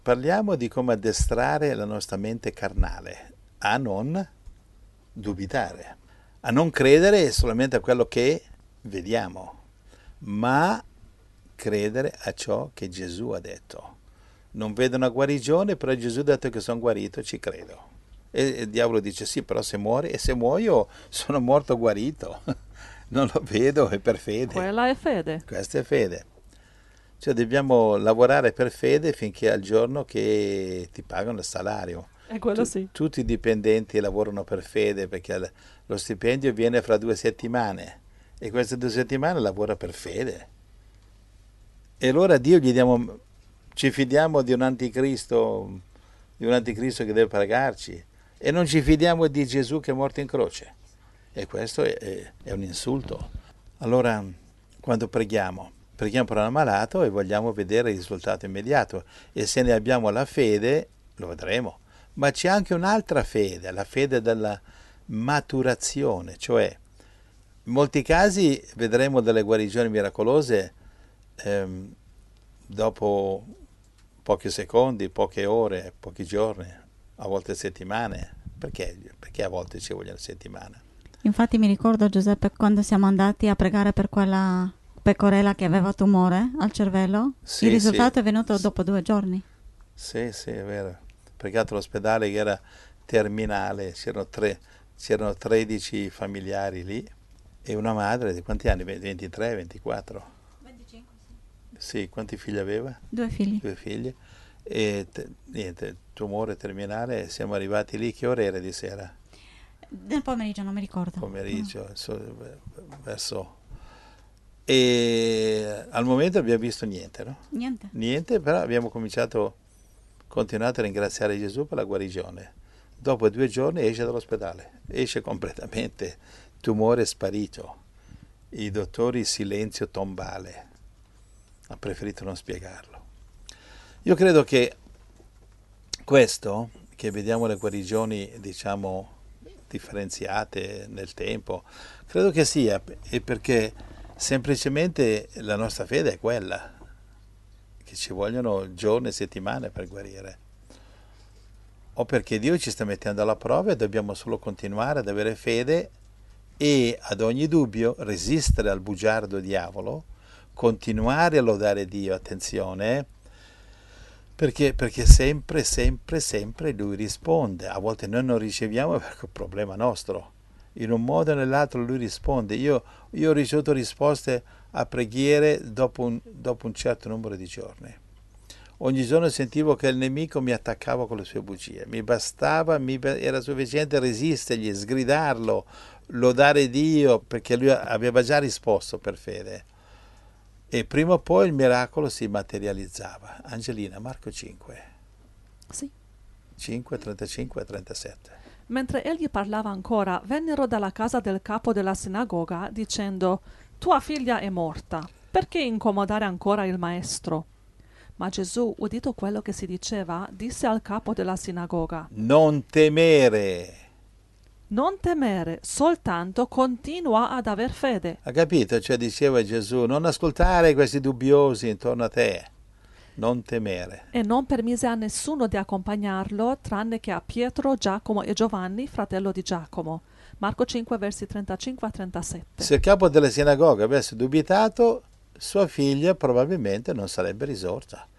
Parliamo di come addestrare la nostra mente carnale a non dubitare, a non credere solamente a quello che vediamo, ma credere a ciò che Gesù ha detto. Non vedo una guarigione, però Gesù ha detto che sono guarito, ci credo. E il diavolo dice sì, però se muori, e se muoio sono morto guarito. Non lo vedo, è per fede. Quella è fede. Questa è fede. Cioè dobbiamo lavorare per fede finché al giorno che ti pagano il salario. E quello sì. Tutti i dipendenti lavorano per fede perché lo stipendio viene fra 2 settimane e queste 2 settimane lavora per fede. E allora a Dio gli diamo, ci fidiamo di un anticristo che deve pagarci e non ci fidiamo di Gesù che è morto in croce. E questo è un insulto. Allora, quando preghiamo per un ammalato e vogliamo vedere il risultato immediato e se ne abbiamo la fede, lo vedremo. Ma c'è anche un'altra fede, la fede della maturazione, cioè in molti casi vedremo delle guarigioni miracolose dopo pochi secondi, poche ore, pochi giorni, a volte settimane. Perché? Perché a volte ci vogliono settimane? Infatti mi ricordo, Giuseppe, quando siamo andati a pregare per quella pecorella che aveva tumore al cervello, Sì, il sì, risultato è venuto dopo 2 giorni. sì, è vero. Pregato all'ospedale che era terminale, c'erano 13 familiari lì e una madre di quanti anni? 23, 24? 25, Sì, quanti figli aveva? sì. 2 figli. 2 figli. E niente, tumore terminale, siamo arrivati lì, che ore era di sera? Nel pomeriggio non mi ricordo. Pomeriggio, verso... E al momento abbiamo visto niente, no? Niente. Niente, però abbiamo continuato a ringraziare Gesù per la guarigione. Dopo 2 giorni esce dall'ospedale, esce completamente, tumore sparito. I dottori silenzio tombale, ha preferito non spiegarlo. Io credo che questo, che vediamo le guarigioni, diciamo, differenziate nel tempo, credo che sia perché semplicemente la nostra fede è quella, che ci vogliono giorni e settimane per guarire. O perché Dio ci sta mettendo alla prova e dobbiamo solo continuare ad avere fede e ad ogni dubbio resistere al bugiardo diavolo, continuare a lodare Dio, attenzione, perché sempre Lui risponde. A volte noi non riceviamo perché è un problema nostro. In un modo o nell'altro Lui risponde. Io ho ricevuto risposte a preghiere dopo un certo numero di giorni. Ogni giorno sentivo che il nemico mi attaccava con le sue bugie. Mi bastava, era sufficiente resistergli, sgridarlo, lodare Dio, perché lui aveva già risposto per fede. E prima o poi il miracolo si materializzava. Angelina, Marco 5, Sì. 5, 35 e 37. Mentre egli parlava ancora, vennero dalla casa del capo della sinagoga, dicendo: Tua figlia è morta, perché incomodare ancora il maestro? Ma Gesù, udito quello che si diceva, disse al capo della sinagoga: Non temere. Non temere, soltanto continua ad aver fede. Ha capito? Cioè diceva Gesù, non ascoltare questi dubbiosi intorno a te. Non temere. E non permise a nessuno di accompagnarlo, tranne che a Pietro, Giacomo e Giovanni, fratello di Giacomo. Marco 5, versi 35 a 37. Se il capo della sinagoga avesse dubitato, sua figlia probabilmente non sarebbe risorta.